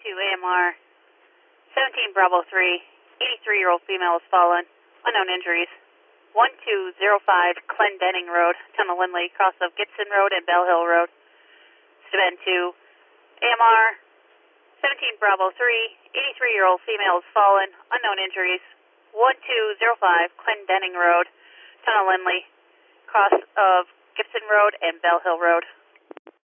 AMR 17 Bravo 3, 83-year-old female has fallen, unknown injuries. 1205 Clendenning Road, Tunnel Lindley, cross of Gibson Road and Bell Hill Road. Steven 2, AMR 17 Bravo 3, 83-year-old female has fallen, unknown injuries. 1205 Clendenning Road, Tunnel Lindley, cross of Gibson Road and Bell Hill Road.